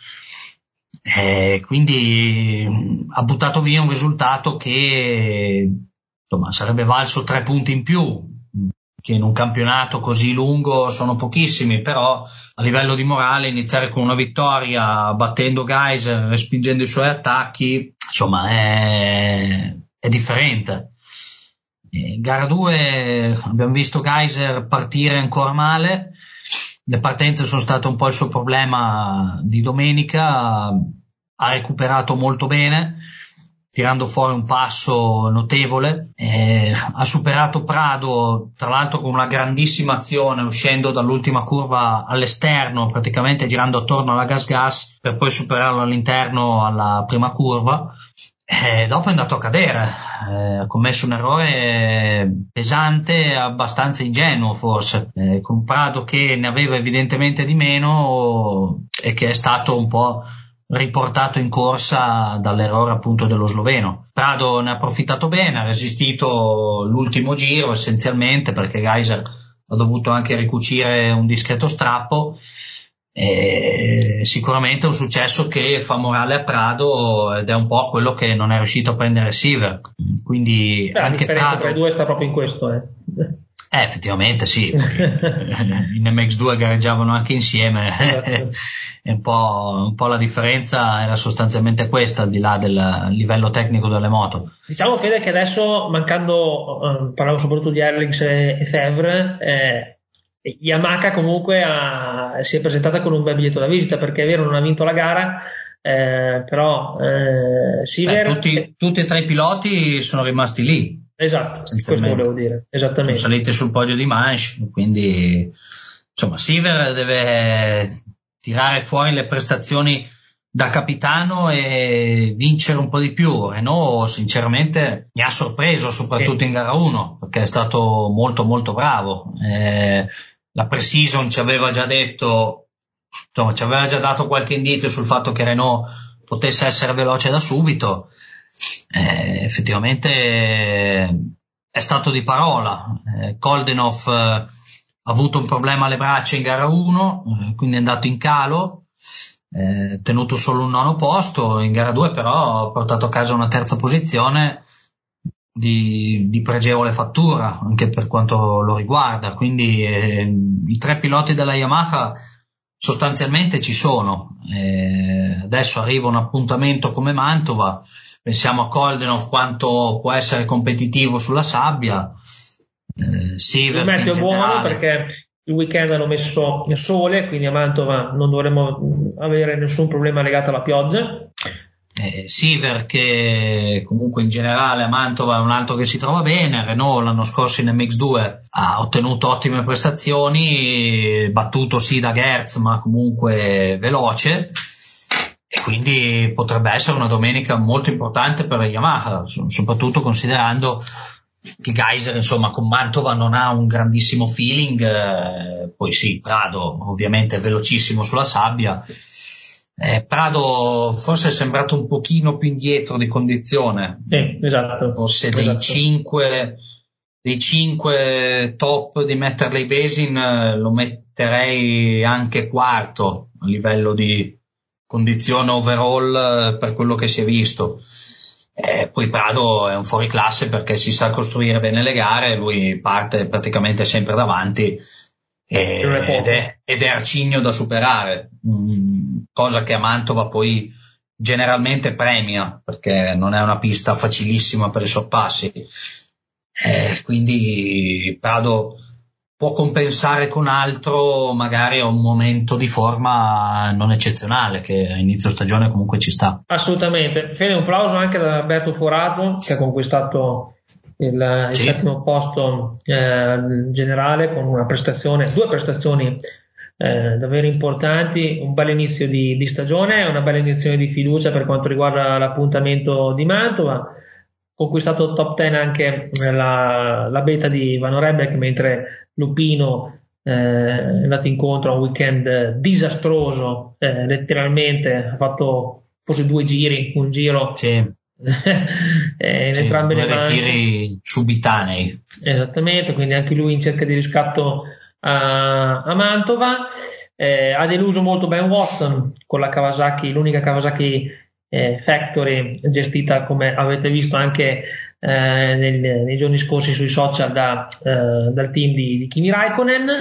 Eh, quindi mh, ha buttato via un risultato che insomma sarebbe valso tre punti in più, che in un campionato così lungo sono pochissimi, però a livello di morale iniziare con una vittoria battendo Geiser, respingendo i suoi attacchi, insomma è, è differente. In gara due abbiamo visto Geiser partire ancora male, le partenze sono state un po' il suo problema di domenica, ha recuperato molto bene, tirando fuori un passo notevole, eh, ha superato Prado, tra l'altro con una grandissima azione, uscendo dall'ultima curva all'esterno, praticamente girando attorno alla gas gas, per poi superarlo all'interno alla prima curva. Eh, dopo è andato a cadere, eh, ha commesso un errore pesante, abbastanza ingenuo forse, eh, con Prado che ne aveva evidentemente di meno e che è stato un po' riportato in corsa dall'errore appunto dello sloveno. Prado ne ha approfittato bene, ha resistito l'ultimo giro essenzialmente, perché Geiser ha dovuto anche ricucire un discreto strappo. E sicuramente è un successo che fa morale a Prado, ed è un po' quello che non è riuscito a prendere Siever. Quindi Beh, anche la differenza Prado, tra i due sta proprio in questo, eh. Eh, effettivamente sì, in M X due gareggiavano anche insieme. Esatto. E un po', un po' la differenza era sostanzialmente questa, al di là del livello tecnico delle moto. Diciamo, Fede, che adesso, mancando, eh, parlavo soprattutto di Herlings e, e Fevre, eh, Yamaha comunque ha, si è presentata con un bel biglietto da visita, perché è vero non ha vinto la gara, eh, però eh, Siever, Beh, tutti, tutti e tre i piloti sono rimasti lì. Esatto, questo volevo dire, esattamente. Sono saliti sul podio di Manche, quindi insomma Siever deve tirare fuori le prestazioni da capitano e vincere un po' di più. Renaud sinceramente mi ha sorpreso, soprattutto sì, in gara uno, perché è stato molto molto bravo. Eh, la pre-season ci aveva già detto, insomma ci aveva già dato qualche indizio sul fatto che Renaud potesse essere veloce da subito. Eh, effettivamente è stato di parola. eh, Koldenov eh, ha avuto un problema alle braccia in gara uno, eh, quindi è andato in calo, eh, tenuto solo un nono posto. In gara due però ha portato a casa una terza posizione di, di pregevole fattura anche per quanto lo riguarda, quindi eh, i tre piloti della Yamaha sostanzialmente ci sono. Eh, adesso arriva un appuntamento come Mantova. Pensiamo a Koldenov quanto può essere competitivo sulla sabbia, Sivert il meteo è buono generale. Perché il weekend hanno messo il sole, quindi a Mantova non dovremo avere nessun problema legato alla pioggia. Eh, Sivert, che comunque in generale a Mantova è un altro che si trova bene. Renault l'anno scorso in M X due ha ottenuto ottime prestazioni, battuto sì da Gerz ma comunque veloce, e quindi potrebbe essere una domenica molto importante per la Yamaha, soprattutto considerando che Geiser insomma con Mantova non ha un grandissimo feeling. Eh, poi sì, Prado ovviamente è velocissimo sulla sabbia. Eh, Prado forse è sembrato un pochino più indietro di condizione. Sì, esatto. Forse esatto. dei cinque dei cinque top di Metterley Basin lo metterei anche quarto a livello di condizione overall per quello che si è visto. Eh, poi Prado è un fuoriclasse perché si sa costruire bene le gare, lui parte praticamente sempre davanti e, ed, è, ed è arcigno da superare, mm, cosa che a Mantova poi generalmente premia perché non è una pista facilissima per i sorpassi. Eh, quindi Prado può compensare con altro, magari a un momento di forma non eccezionale che a inizio stagione comunque ci sta. Assolutamente. Fede, un applauso anche da Alberto Forato che ha conquistato il, il sì. settimo posto eh, generale con una prestazione, due prestazioni eh, davvero importanti, un bel inizio di, di stagione e una bella iniezione di fiducia per quanto riguarda l'appuntamento di Mantova. Conquistato il top dieci anche la, la beta di Vano Rebek, mentre Lupino eh, è andato incontro a un weekend disastroso, eh, letteralmente ha fatto forse due giri, un giro sì. eh, in sì, entrambe le manche, tiri subitanei. Esattamente, quindi anche lui in cerca di riscatto a, a Mantova. Eh, ha deluso molto Ben Watson con la Kawasaki, l'unica Kawasaki Eh, Factory gestita, come avete visto anche eh, nel, nei giorni scorsi sui social da, eh, dal team di, di Kimi Raikkonen.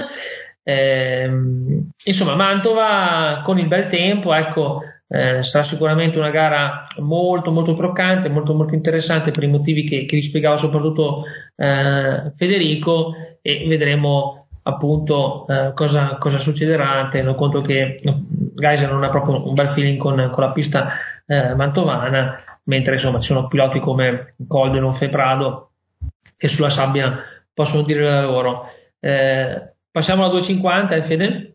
Eh, insomma, Mantova con il bel tempo, ecco, eh, sarà sicuramente una gara molto molto croccante, molto molto interessante per i motivi che, che vi spiegava soprattutto eh, Federico, e vedremo appunto eh, cosa, cosa succederà, tenendo conto che Geiser non ha proprio un bel feeling con, con la pista eh, mantovana, mentre insomma ci sono piloti come Colden e Prado che sulla sabbia possono dire la loro. Eh, passiamo alla duecentocinquanta, eh, Fede?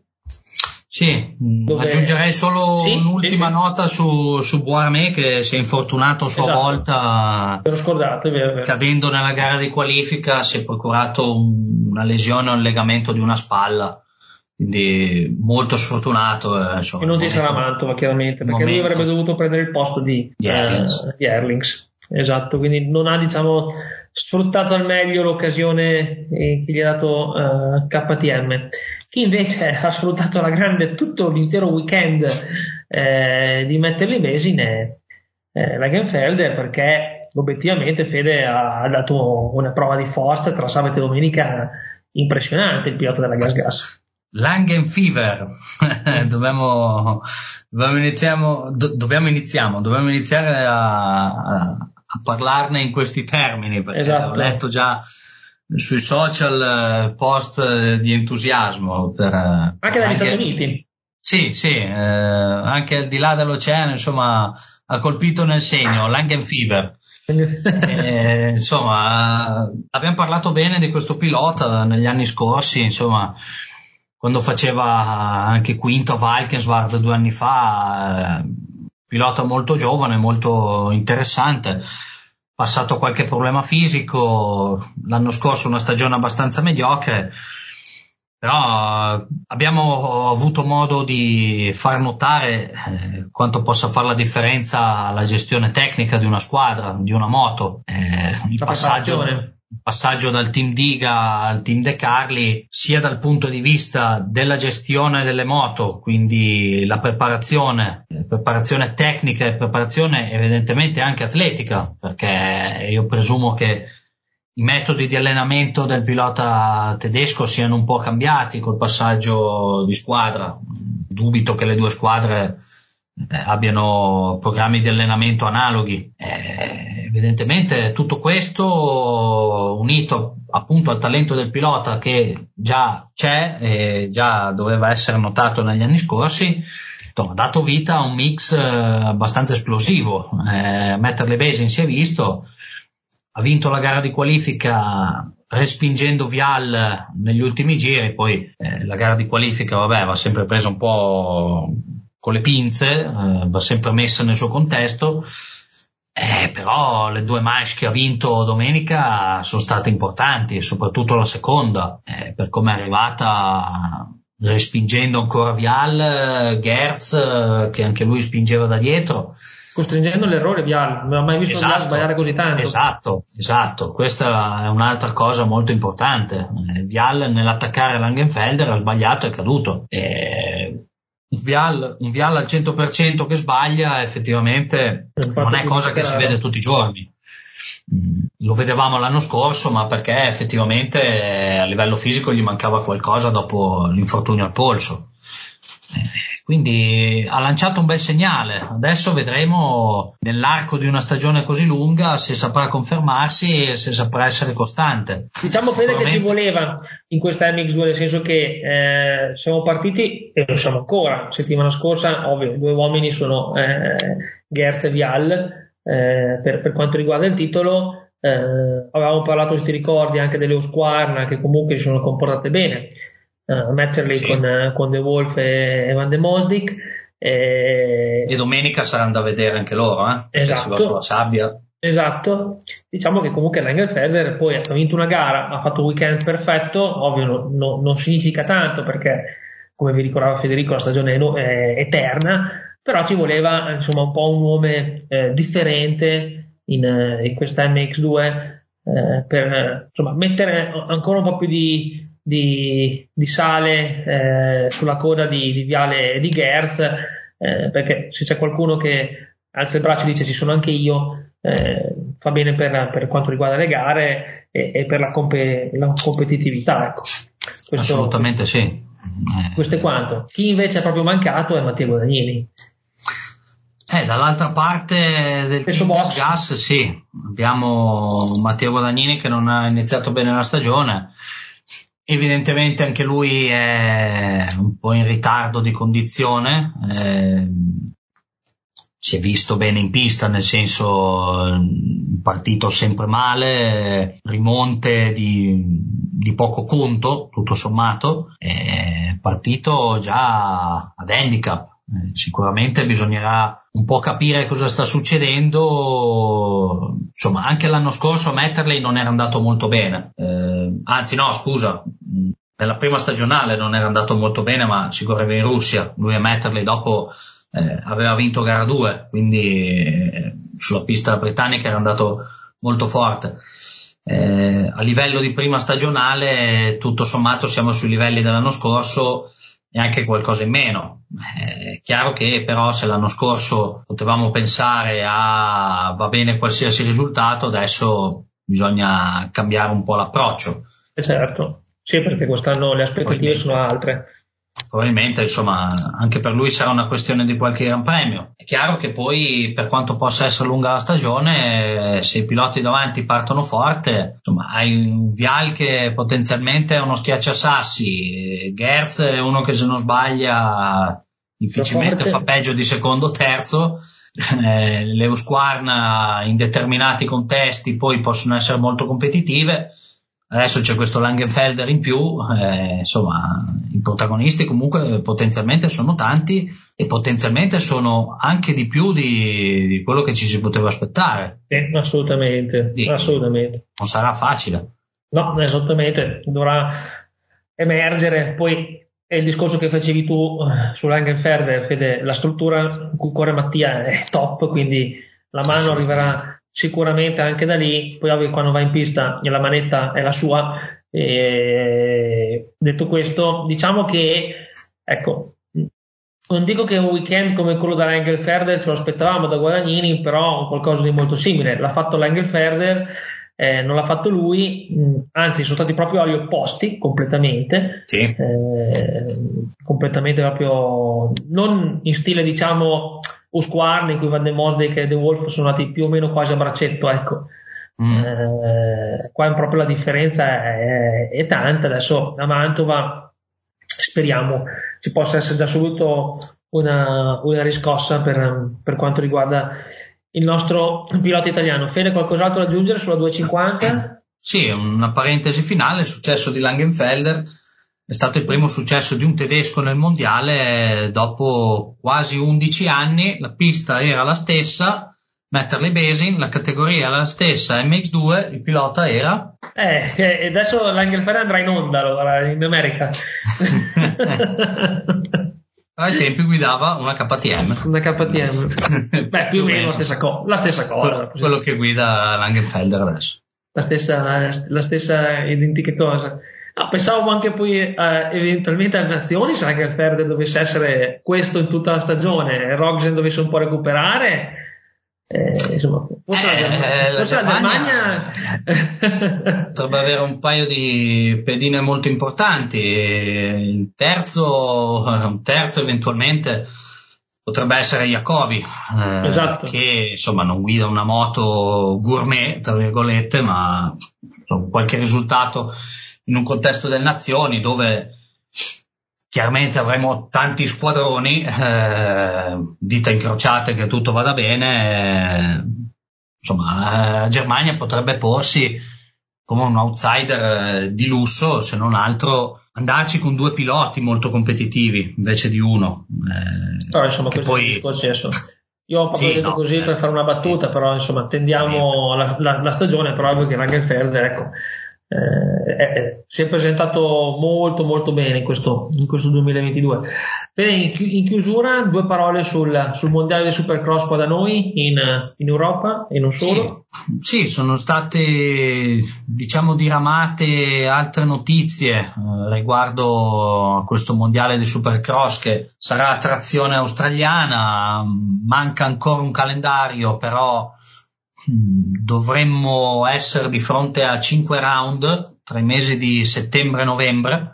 Sì, Dove... aggiungerei solo sì, un'ultima sì, sì. nota su, su Boarmé che si è infortunato a sua esatto. volta, l'ho scordato, è vero, è vero. Cadendo nella gara di qualifica si è procurato un, una lesione o un legamento di una spalla, quindi molto sfortunato. Eh, insomma, e non ci sarà Mantova chiaramente, perché momento. lui avrebbe dovuto prendere il posto di, di Erlings. Uh, di Erlings. Esatto, quindi non ha diciamo sfruttato al meglio l'occasione che gli ha dato uh, K T M. Chi invece ha sfruttato alla grande tutto l'intero weekend eh, di Metterley Basin è eh, Langenfelder, perché obiettivamente Fede ha, ha dato una prova di forza tra sabato e domenica impressionante, il pilota della Gas Gas. Langenfever, dobbiamo, dobbiamo, iniziamo, do, dobbiamo, iniziamo, dobbiamo iniziare a, a, a parlarne in questi termini, perché esatto. Ho letto già sui social post di entusiasmo per, anche per dagli anche, Stati Uniti. Sì, sì, eh, anche al di là dell'oceano, insomma, ha colpito nel segno Langenfever. eh, insomma, abbiamo parlato bene di questo pilota negli anni scorsi, insomma, quando faceva anche quinto a Valkenswaard due anni fa, eh, pilota molto giovane, molto interessante. Passato qualche problema fisico, l'anno scorso una stagione abbastanza mediocre, però abbiamo avuto modo di far notare eh, quanto possa fare la differenza la gestione tecnica di una squadra, di una moto, eh, il passaggio, il passaggio dal team Diga al team De Carli, sia dal punto di vista della gestione delle moto, quindi la preparazione, preparazione tecnica e preparazione evidentemente anche atletica, perché io presumo che i metodi di allenamento del pilota tedesco siano un po' cambiati col passaggio di squadra. Dubito che le due squadre eh, abbiano programmi di allenamento analoghi. Eh, evidentemente tutto questo unito appunto al talento del pilota che già c'è e già doveva essere notato negli anni scorsi, ha dato vita a un mix eh, abbastanza esplosivo. Eh, Metterle Basin si è visto, ha vinto la gara di qualifica respingendo Vial negli ultimi giri, poi eh, la gara di qualifica vabbè va sempre presa un po' con le pinze, eh, va sempre messa nel suo contesto, eh, però le due manche che ha vinto domenica sono state importanti, soprattutto la seconda, eh, per come è arrivata respingendo ancora Vial, Gerz che anche lui spingeva da dietro, costringendo l'errore Vial, non ho mai visto esatto, Vial sbagliare così tanto. Esatto, esatto, questa è un'altra cosa molto importante. Vial nell'attaccare Langenfelder ha sbagliato e è caduto. E un Vial, un Vial al cento per cento che sbaglia effettivamente non è cosa che si vede tutti i giorni. Lo vedevamo l'anno scorso, ma perché effettivamente a livello fisico gli mancava qualcosa dopo l'infortunio al polso. Quindi ha lanciato un bel segnale. Adesso vedremo nell'arco di una stagione così lunga se saprà confermarsi e se saprà essere costante. Diciamo Fede che ci voleva in questa M X due, nel senso che eh, siamo partiti e lo siamo ancora. Settimana scorsa, ovvio, i due uomini sono eh, Gerz e Vial. Eh, per, per quanto riguarda il titolo, eh, avevamo parlato, se ti ricordi, anche delle Husqvarna che comunque si sono comportate bene. Uh, metterli sì. con, uh, con De Wolf e, e Van de Mosdik e... e domenica saranno da vedere anche loro, eh? Perché esatto, si va sulla sabbia. Esatto, diciamo che comunque Langenfelder poi ha vinto una gara, ha fatto un weekend perfetto, ovvio no, no, non significa tanto perché come vi ricordava Federico la stagione è, no, è eterna, però ci voleva insomma un po' un nome eh, differente in, in questa M X due eh, per insomma mettere ancora un po' più di Di, di sale eh, sulla coda di, di Viale e di Gerz, eh, perché se c'è qualcuno che alza il braccio e dice ci sono anche io, eh, fa bene per, per quanto riguarda le gare e, e per la, compe, la competitività, ecco. Questo, assolutamente sì. Questo è quanto. Chi invece è proprio mancato è Matteo Guadagnini. Eh, dall'altra parte del team Gas Gas sì, abbiamo Matteo Guadagnini che non ha iniziato bene la stagione. Evidentemente anche lui è un po' in ritardo di condizione, eh, si è visto bene in pista, nel senso partito sempre male, rimonte di, di poco conto, tutto sommato, è partito già ad handicap. Eh, sicuramente bisognerà un po' capire cosa sta succedendo. Insomma, anche l'anno scorso Metterley non era andato molto bene, eh, anzi no scusa nella prima stagionale non era andato molto bene, ma si correva in Russia, lui e Metterley dopo eh, aveva vinto gara due, quindi eh, sulla pista britannica era andato molto forte. Eh, a livello di prima stagionale tutto sommato siamo sui livelli dell'anno scorso e anche qualcosa in meno. È chiaro che però se l'anno scorso potevamo pensare a va bene qualsiasi risultato, adesso bisogna cambiare un po' l'approccio. Certo, sì, perché quest'anno le aspettative sono altre. Probabilmente insomma anche per lui sarà una questione di qualche gran premio. È chiaro che poi per quanto possa essere lunga la stagione, se i piloti davanti partono forte, insomma hai un Vial che potenzialmente è uno schiacciasassi, Gerz è uno che se non sbaglia difficilmente fa peggio di secondo o terzo, eh, le Husqvarna in determinati contesti poi possono essere molto competitive. Adesso c'è questo Langenfelder in più, eh, insomma i protagonisti comunque potenzialmente sono tanti e potenzialmente sono anche di più di, di quello che ci si poteva aspettare. Eh, assolutamente, Quindi, assolutamente. Non sarà facile. No, esattamente, dovrà emergere. Poi è il discorso che facevi tu su Langenfelder, Fede, la struttura in cui corre Mattia è top, quindi la mano arriverà sicuramente anche da lì. Poi ovvio, quando va in pista la manetta è la sua. E detto questo, diciamo che ecco, non dico che un weekend come quello da Langenfelder ce lo aspettavamo da Guadagnini, però qualcosa di molto simile l'ha fatto Langenfelder, eh, non l'ha fatto lui, mh, anzi sono stati proprio agli opposti completamente, sì. eh, completamente proprio non in stile diciamo Husqvarna in cui Van de Mosdik e De Wolf sono andati più o meno quasi a braccetto, ecco. Mm. Eh, qua proprio la differenza è, è tanta. Adesso a Mantova speriamo ci possa essere da subito una, una riscossa per, per quanto riguarda il nostro pilota italiano. Fede, qualcos'altro da aggiungere sulla duecentocinquanta? Sì, una parentesi finale, il successo di Langenfelder è stato il primo successo di un tedesco nel mondiale dopo quasi undici anni. La pista era la stessa, Metterley Basin, la categoria era la stessa, M X due, il pilota era eh, e adesso Langenfelder andrà in onda allora, in America. Ai tempi guidava una K T M. Una K T M. Beh, più o meno la stessa, co- la stessa cosa. Quello, quello che guida Langenfelder adesso. La stessa, la stessa identica cosa. No, pensavo anche poi eh, eventualmente alle nazioni, se anche il Ferder dovesse essere questo in tutta la stagione, Roggen dovesse un po' recuperare, eh, insomma, forse eh, la Germania, forse la Germania... potrebbe avere un paio di pedine molto importanti. Il terzo, un terzo eventualmente potrebbe essere Jacobi, eh, esatto. che insomma non guida una moto gourmet tra virgolette, ma insomma, qualche risultato in un contesto delle nazioni dove chiaramente avremo tanti squadroni, eh, dita incrociate che tutto vada bene, eh, insomma la Germania potrebbe porsi come un outsider eh, di lusso, se non altro andarci con due piloti molto competitivi invece di uno. Eh, però insomma che poi... Io ho proprio sì, detto no, così eh, per fare una battuta, però insomma tendiamo la, la, la stagione proprio che Langenfelder, ecco, eh, eh, si è presentato molto molto bene in questo, in questo duemilaventidue. Bene, in, chi, in chiusura due parole sul, sul mondiale del Supercross qua da noi in, in Europa e non solo. Sì, sì, sono state diciamo diramate altre notizie eh, riguardo a questo mondiale del Supercross che sarà a trazione australiana. Manca ancora un calendario, però dovremmo essere di fronte a cinque round tra i mesi di settembre e novembre.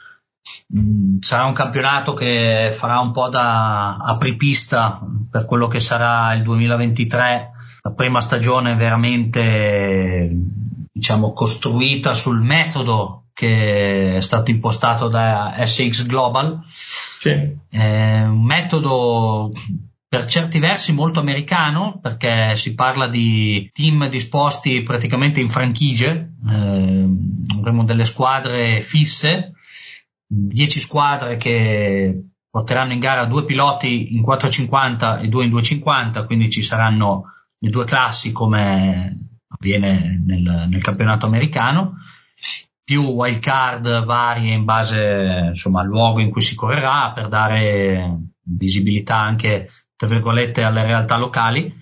Sarà un campionato che farà un po' da apripista per quello che sarà il duemilaventitré, la prima stagione veramente diciamo costruita sul metodo che è stato impostato da S X Global. Sì. È un metodo per certi versi molto americano, perché si parla di team disposti praticamente in franchigie, eh, avremo delle squadre fisse, dieci squadre che porteranno in gara due piloti in quattrocentocinquanta e due in duecentocinquanta, quindi ci saranno le due classi come avviene nel, nel campionato americano, più wild card varie in base insomma al luogo in cui si correrà, per dare visibilità anche tra virgolette alle realtà locali.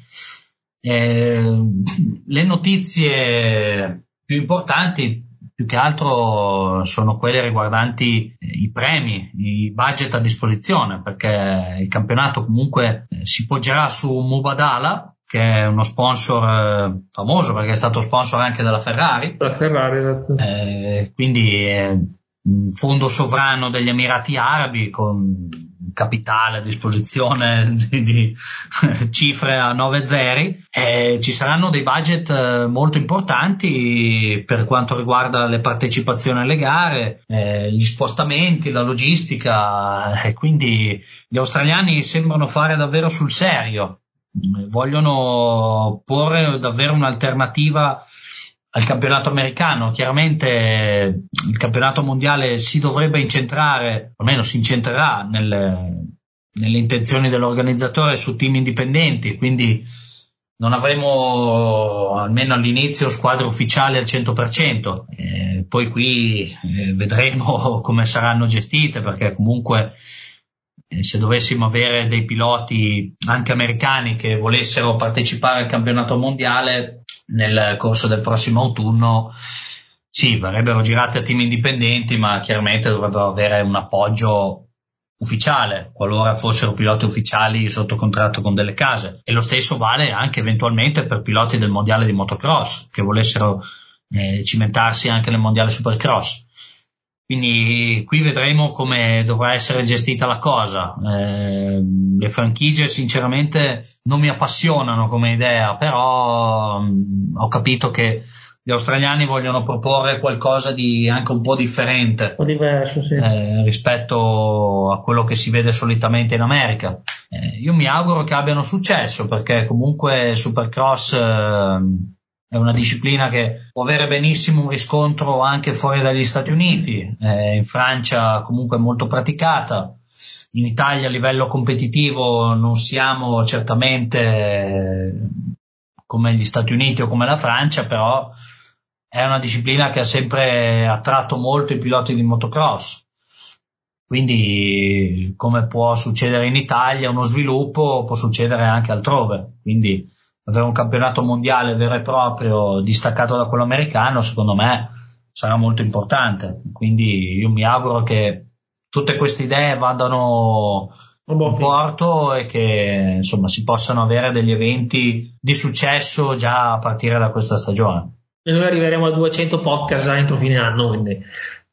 Eh, le notizie più importanti più che altro sono quelle riguardanti i premi, i budget a disposizione, perché il campionato comunque si poggerà su Mubadala, che è uno sponsor eh, famoso perché è stato sponsor anche della Ferrari. La Ferrari, esatto. Eh, quindi è un fondo sovrano degli Emirati Arabi con capitale a disposizione di, di cifre a nove zeri. Eh, ci saranno dei budget eh, molto importanti per quanto riguarda le partecipazioni alle gare, eh, gli spostamenti, la logistica, e quindi gli australiani sembrano fare davvero sul serio. Vogliono porre davvero un'alternativa al campionato americano. Chiaramente il campionato mondiale si dovrebbe incentrare, almeno si incentrerà nelle, nelle intenzioni dell'organizzatore su team indipendenti, quindi non avremo almeno all'inizio squadre ufficiali al cento per cento. Eh, poi qui eh, vedremo come saranno gestite, perché comunque se dovessimo avere dei piloti anche americani che volessero partecipare al campionato mondiale nel corso del prossimo autunno, sì, verrebbero girate a team indipendenti, ma chiaramente dovrebbero avere un appoggio ufficiale qualora fossero piloti ufficiali sotto contratto con delle case. E lo stesso vale anche eventualmente per piloti del mondiale di motocross che volessero eh, cimentarsi anche nel mondiale supercross. Quindi qui vedremo come dovrà essere gestita la cosa. Eh, le franchigie sinceramente non mi appassionano come idea, però mh, ho capito che gli australiani vogliono proporre qualcosa di anche un po' differente, un po' diverso, sì. eh, rispetto a quello che si vede solitamente in America. Eh, io mi auguro che abbiano successo, perché comunque Supercross eh, è una disciplina che può avere benissimo un riscontro anche fuori dagli Stati Uniti, eh, in Francia comunque è molto praticata. In Italia a livello competitivo non siamo certamente come gli Stati Uniti o come la Francia, però è una disciplina che ha sempre attratto molto i piloti di motocross. Quindi, come può succedere in Italia, uno sviluppo può succedere anche altrove. Quindi avere un campionato mondiale vero e proprio distaccato da quello americano, secondo me, sarà molto importante. Quindi io mi auguro che tutte queste idee vadano in porto e che insomma si possano avere degli eventi di successo già a partire da questa stagione. E noi arriveremo a duecento podcast entro fine anno, quindi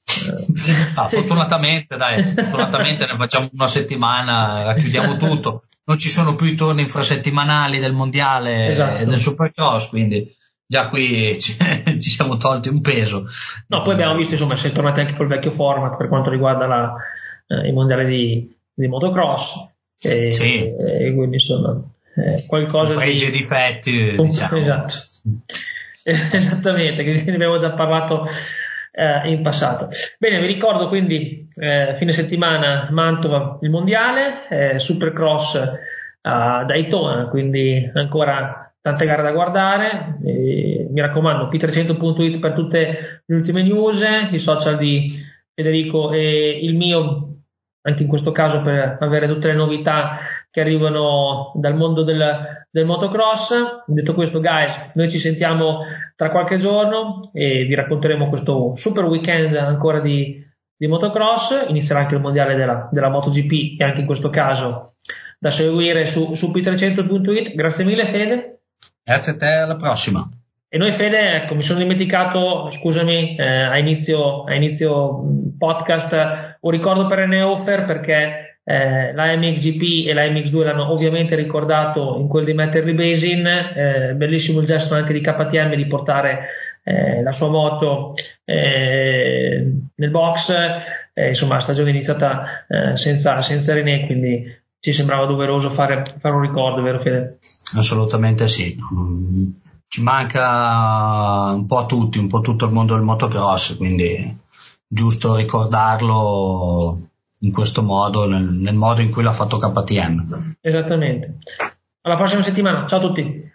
ah, fortunatamente dai fortunatamente ne facciamo una settimana, racchiudiamo tutto, non ci sono più i turni infrasettimanali del mondiale, esatto, e del Supercross, quindi già qui ci, ci siamo tolti un peso. No, poi abbiamo visto, insomma, si è tornati anche col vecchio format per quanto riguarda la, eh, i mondiali di, di motocross, e, sì, e quindi insomma eh, qualcosa con pregi di... e difetti, diciamo. Esatto. Esattamente, che ne abbiamo già parlato eh, in passato. Bene, vi ricordo quindi eh, fine settimana Mantova il mondiale, eh, Supercross a Daytona, quindi ancora tante gare da guardare. E, mi raccomando, P trecento punto it per tutte le ultime news, i social di Federico e il mio, anche in questo caso per avere tutte le novità che arrivano dal mondo del, del motocross. Detto questo, guys, noi ci sentiamo tra qualche giorno e vi racconteremo questo super weekend ancora di, di motocross. Inizierà anche il mondiale della, della MotoGP, e anche in questo caso da seguire su, su P trecento punto it. Grazie mille, Fede. Grazie a te, alla prossima. E noi, Fede, ecco, mi sono dimenticato, scusami, eh, a inizio, a inizio podcast, un ricordo per N Offer, perché eh, la M X G P e la M X due l'hanno ovviamente ricordato in quel di Metterly Basin, eh, bellissimo il gesto anche di K T M di portare eh, la sua moto eh, nel box, eh, insomma la stagione è iniziata eh, senza, senza René, quindi ci sembrava doveroso fare, fare un ricordo, vero Fede? Assolutamente sì. Ci manca un po' a tutti, un po' tutto il mondo del motocross, quindi giusto ricordarlo in questo modo, nel, nel modo in cui l'ha fatto K T M. Esattamente. Alla prossima settimana, ciao a tutti.